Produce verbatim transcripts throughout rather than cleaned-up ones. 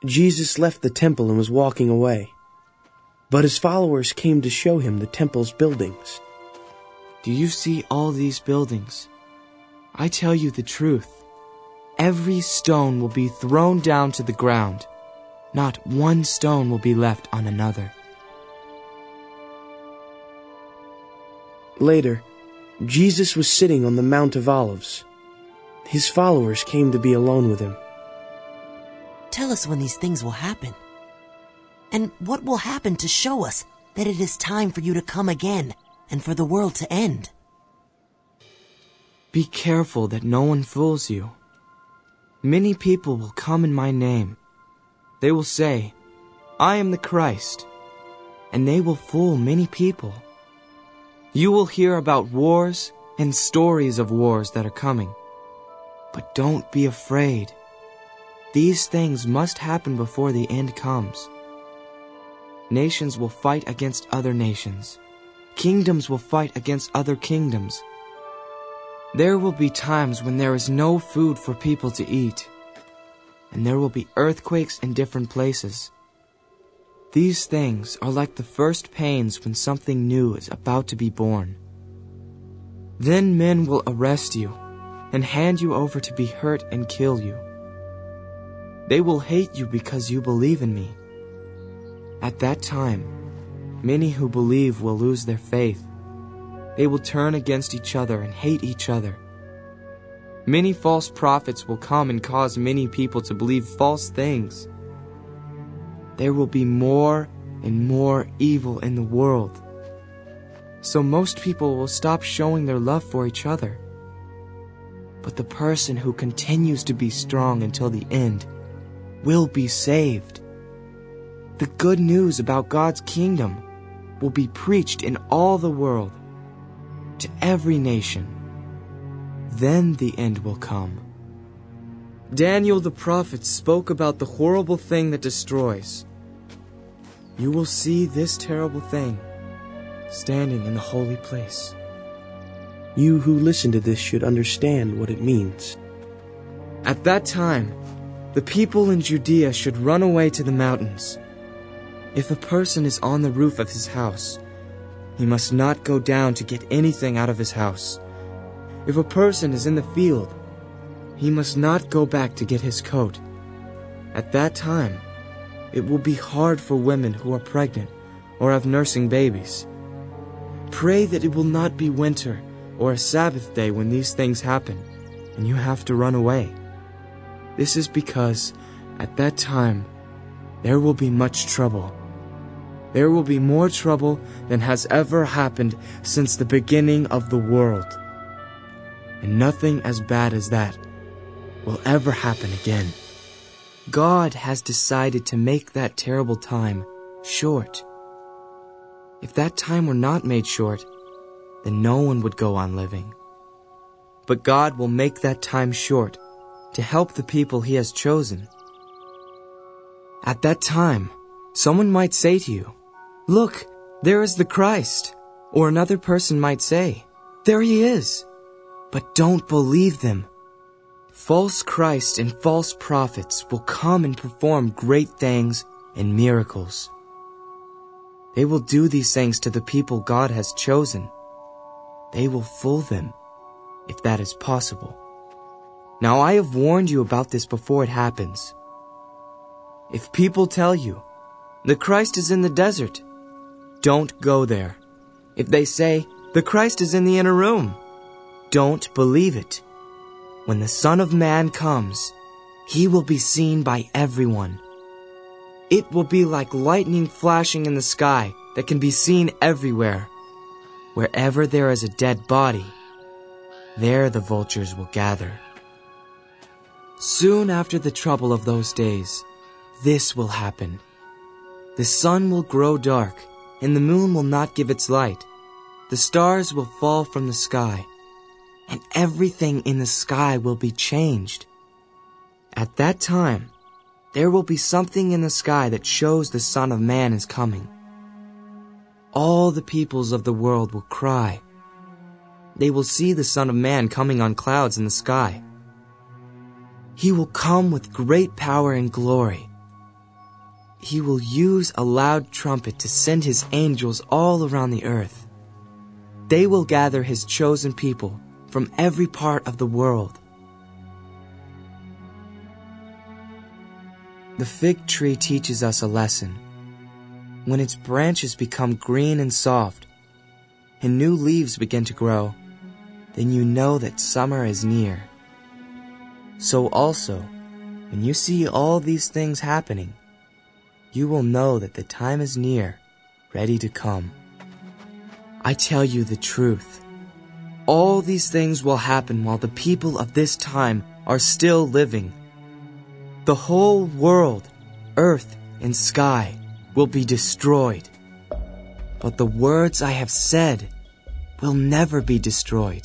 Jesus left the temple and was walking away. But his followers came to show him the temple's buildings. Do you see all these buildings? I tell you the truth. Every stone will be thrown down to the ground. Not one stone will be left on another. Later, Jesus was sitting on the Mount of Olives. His followers came to be alone with him. Tell us when these things will happen. And what will happen to show us that it is time for you to come again and for the world to end? Be careful that no one fools you. Many people will come in my name. They will say, I am the Christ, and they will fool many people. You will hear about wars and stories of wars that are coming. But don't be afraid. These things must happen before the end comes. Nations will fight against other nations. Kingdoms will fight against other kingdoms. There will be times when there is no food for people to eat, and there will be earthquakes in different places. These things are like the first pains when something new is about to be born. Then men will arrest you and hand you over to be hurt and kill you. They will hate you because you believe in me. At that time, many who believe will lose their faith. They will turn against each other and hate each other. Many false prophets will come and cause many people to believe false things. There will be more and more evil in the world. So most people will stop showing their love for each other. But the person who continues to be strong until the end will be saved. The good news about God's kingdom will be preached in all the world, to every nation. Then the end will come. Daniel the prophet spoke about the horrible thing that destroys. You will see this terrible thing standing in the holy place. You who listen to this should understand what it means. At that time, the people in Judea should run away to the mountains. If a person is on the roof of his house, he must not go down to get anything out of his house. If a person is in the field, he must not go back to get his coat. At that time, it will be hard for women who are pregnant or have nursing babies. Pray that it will not be winter or a Sabbath day when these things happen, and you have to run away. This is because at that time there will be much trouble. There will be more trouble than has ever happened since the beginning of the world. And nothing as bad as that will ever happen again. God has decided to make that terrible time short. If that time were not made short, then no one would go on living. But God will make that time short to help the people He has chosen. At that time, someone might say to you, "Look, there is the Christ." Or another person might say, "There He is." But don't believe them. False Christs and false prophets will come and perform great things and miracles. They will do these things to the people God has chosen. They will fool them, if that is possible. Now I have warned you about this before it happens. If people tell you, "The Christ is in the desert," don't go there. If they say, "The Christ is in the inner room," don't believe it. When the Son of Man comes, He will be seen by everyone. It will be like lightning flashing in the sky that can be seen everywhere. Wherever there is a dead body, there the vultures will gather. Soon after the trouble of those days, this will happen. The sun will grow dark, and the moon will not give its light. The stars will fall from the sky, and everything in the sky will be changed. At that time, there will be something in the sky that shows the Son of Man is coming. All the peoples of the world will cry. They will see the Son of Man coming on clouds in the sky. He will come with great power and glory, He will use a loud trumpet to send his angels all around the earth. They will gather his chosen people from every part of the world. The fig tree teaches us a lesson. When its branches become green and soft, and new leaves begin to grow, then you know that summer is near. So also, when you see all these things happening, you will know that the time is near, ready to come. I tell you the truth. All these things will happen while the people of this time are still living. The whole world, earth and sky, will be destroyed. But the words I have said will never be destroyed.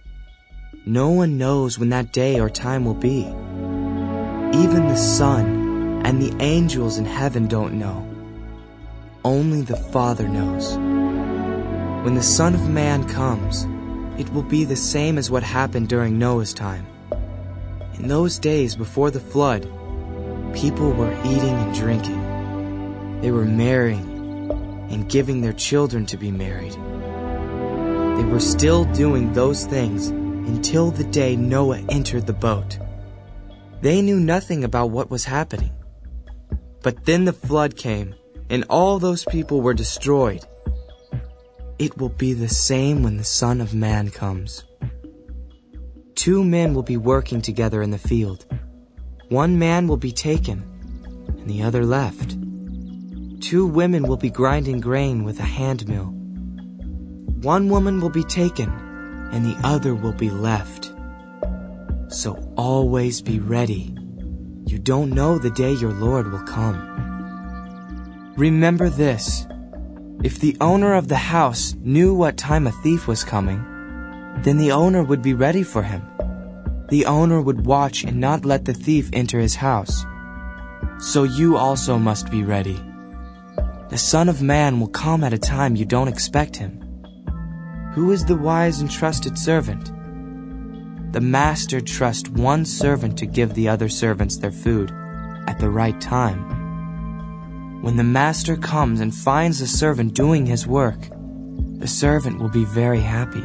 No one knows when that day or time will be. Even the Son and the angels in heaven don't know. Only the Father knows. When the Son of Man comes, it will be the same as what happened during Noah's time. In those days before the flood, people were eating and drinking. They were marrying and giving their children to be married. They were still doing those things until the day Noah entered the boat. They knew nothing about what was happening. But then the flood came, and all those people were destroyed. It will be the same when the Son of Man comes. Two men will be working together in the field. One man will be taken, and the other left. Two women will be grinding grain with a hand mill. One woman will be taken, and the other will be left. So always be ready. You don't know the day your Lord will come. Remember this. If the owner of the house knew what time a thief was coming, then the owner would be ready for him. The owner would watch and not let the thief enter his house. So you also must be ready. The Son of Man will come at a time you don't expect him. Who is the wise and trusted servant? The master trusts one servant to give the other servants their food at the right time. When the master comes and finds the servant doing his work, the servant will be very happy.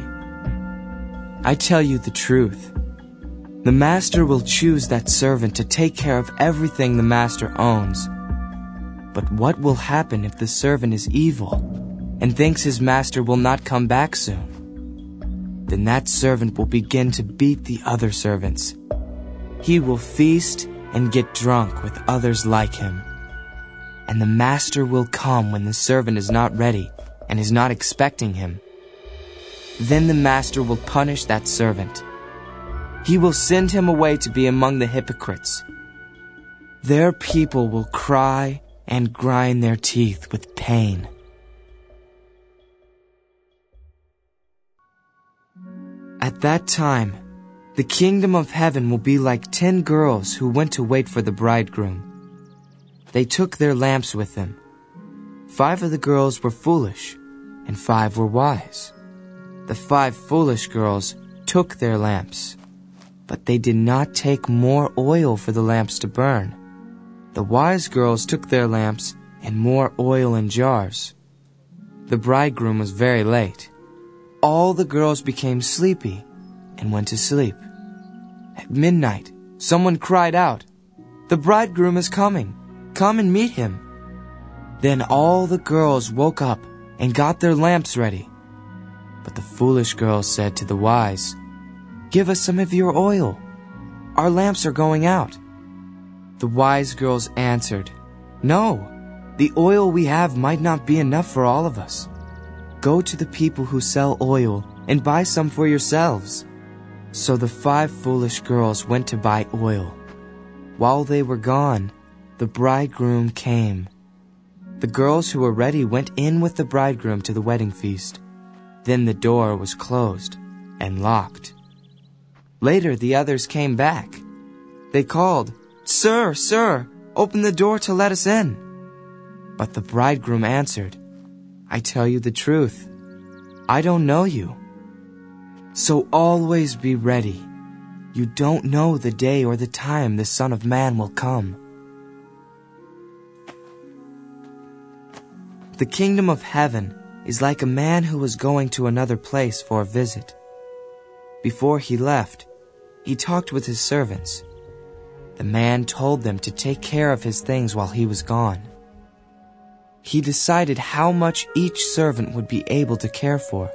I tell you the truth. The master will choose that servant to take care of everything the master owns. But what will happen if the servant is evil and thinks his master will not come back soon? Then that servant will begin to beat the other servants. He will feast and get drunk with others like him. And the master will come when the servant is not ready and is not expecting him. Then the master will punish that servant. He will send him away to be among the hypocrites. Their people will cry and grind their teeth with pain. At that time, the kingdom of heaven will be like ten girls who went to wait for the bridegroom. They took their lamps with them. Five of the girls were foolish, and five were wise. The five foolish girls took their lamps, but they did not take more oil for the lamps to burn. The wise girls took their lamps and more oil in jars. The bridegroom was very late. All the girls became sleepy and went to sleep. At midnight, someone cried out, "The bridegroom is coming. Come and meet him." Then all the girls woke up and got their lamps ready. But the foolish girls said to the wise, "Give us some of your oil. Our lamps are going out." The wise girls answered, "No, the oil we have might not be enough for all of us. Go to the people who sell oil and buy some for yourselves." So the five foolish girls went to buy oil. While they were gone, the bridegroom came. The girls who were ready went in with the bridegroom to the wedding feast. Then the door was closed and locked. Later the others came back. They called, "Sir, sir, open the door to let us in." But the bridegroom answered, "I tell you the truth. I don't know you." So always be ready. You don't know the day or the time the Son of Man will come. The kingdom of heaven is like a man who was going to another place for a visit. Before he left, he talked with his servants. The man told them to take care of his things while he was gone. He decided how much each servant would be able to care for.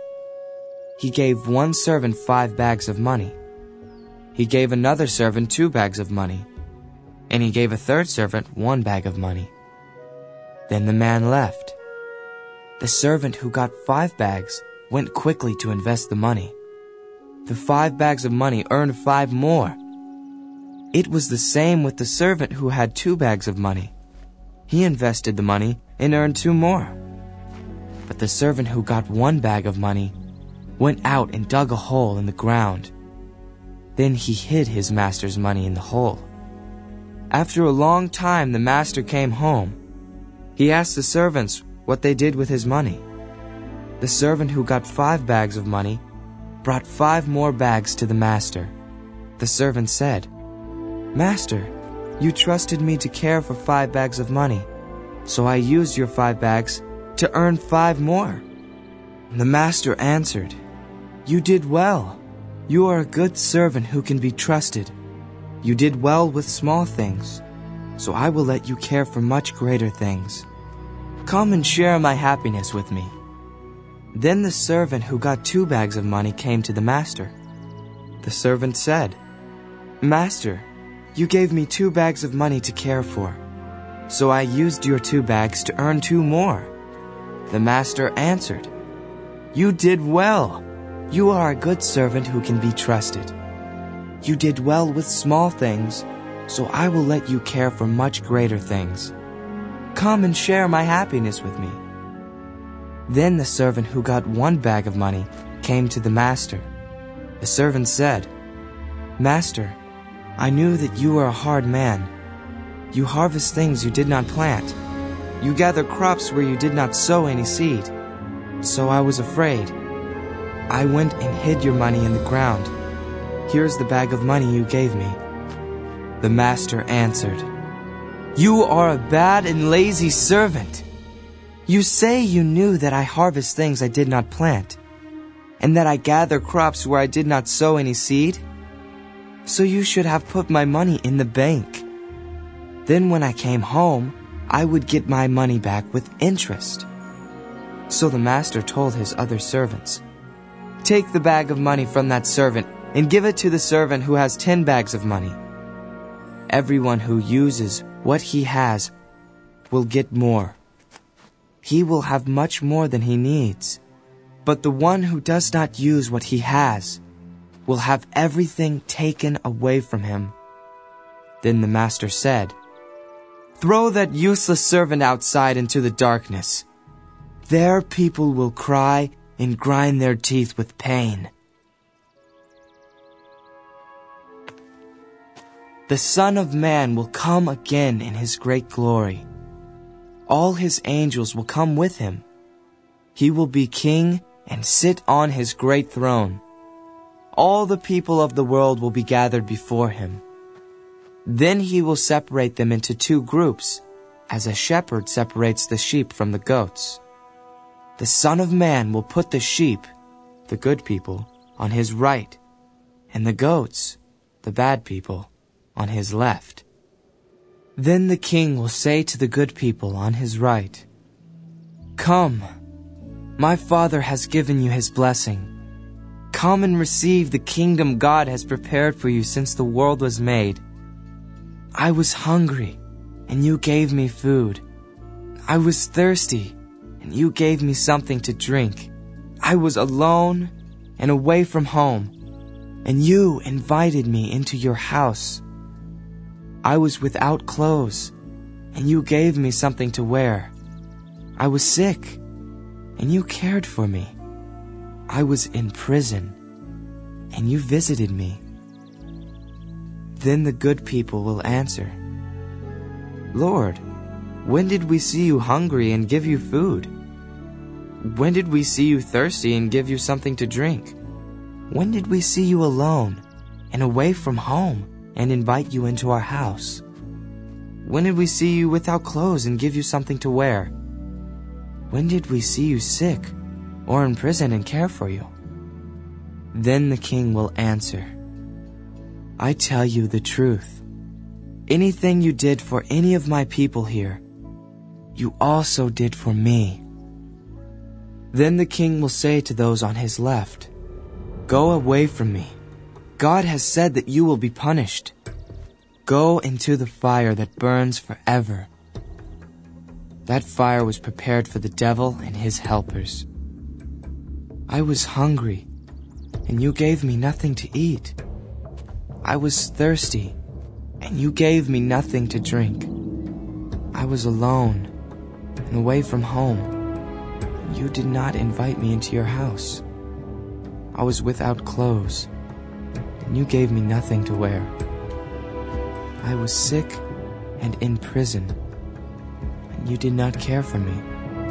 He gave one servant five bags of money. He gave another servant two bags of money, and he gave a third servant one bag of money. Then the man left. The servant who got five bags went quickly to invest the money. The five bags of money earned five more. It was the same with the servant who had two bags of money. He invested the money and earned two more. But the servant who got one bag of money went out and dug a hole in the ground. Then he hid his master's money in the hole. After a long time, the master came home. He asked the servants what they did with his money. The servant who got five bags of money brought five more bags to the master. The servant said, "Master, you trusted me to care for five bags of money, so I used your five bags to earn five more." The master answered, "You did well. You are a good servant who can be trusted. You did well with small things, so I will let you care for much greater things. Come and share my happiness with me." Then the servant who got two bags of money came to the master. The servant said, "Master, you gave me two bags of money to care for, so I used your two bags to earn two more." The master answered, "You did well. You are a good servant who can be trusted. You did well with small things, so I will let you care for much greater things. Come and share my happiness with me." Then the servant who got one bag of money came to the master. The servant said, "Master, I knew that you are a hard man. You harvest things you did not plant. You gather crops where you did not sow any seed. So I was afraid. I went and hid your money in the ground. Here's the bag of money you gave me." The master answered, "You are a bad and lazy servant. You say you knew that I harvest things I did not plant, and that I gather crops where I did not sow any seed. So you should have put my money in the bank. Then when I came home, I would get my money back with interest." So the master told his other servants, "Take the bag of money from that servant and give it to the servant who has ten bags of money. Everyone who uses what he has will get more. He will have much more than he needs. But the one who does not use what he has will have everything taken away from him." Then the master said, "Throw that useless servant outside into the darkness. There people will cry and grind their teeth with pain." The Son of Man will come again in his great glory. All his angels will come with him. He will be king and sit on his great throne. All the people of the world will be gathered before him. Then he will separate them into two groups, as a shepherd separates the sheep from the goats. The Son of Man will put the sheep, the good people, on his right, and the goats, the bad people, on his left. Then the king will say to the good people on his right, "Come, my Father has given you his blessing. Come and receive the kingdom God has prepared for you since the world was made. I was hungry, and you gave me food. I was thirsty, and you gave me something to drink. I was alone and away from home, and you invited me into your house. I was without clothes, and you gave me something to wear. I was sick, and you cared for me. I was in prison, and you visited me." Then the good people will answer, "Lord, when did we see you hungry and give you food? When did we see you thirsty and give you something to drink? When did we see you alone and away from home and invite you into our house? When did we see you without clothes and give you something to wear?" When did we see you sick or in prison and care for you?" Then the king will answer, "I tell you the truth. Anything you did for any of my people here, you also did for me." Then the king will say to those on his left, "Go away from me. God has said that you will be punished. Go into the fire that burns forever." That fire was prepared for the devil and his helpers. "I was hungry, and you gave me nothing to eat. I was thirsty, and you gave me nothing to drink. I was alone and away from home, and you did not invite me into your house. I was without clothes, and you gave me nothing to wear. I was sick and in prison, and you did not care for me."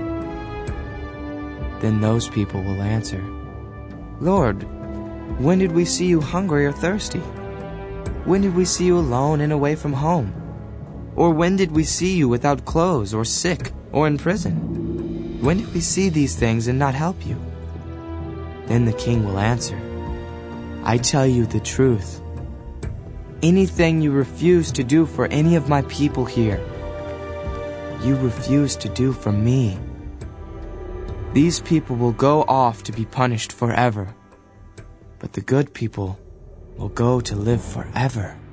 Then those people will answer, "Lord, when did we see you hungry or thirsty? When did we see you alone and away from home? Or when did we see you without clothes or sick or in prison? When did we see these things and not help you?" Then the king will answer, "I tell you the truth. Anything you refuse to do for any of my people here, you refuse to do for me." These people will go off to be punished forever, but the good people will go to live forever.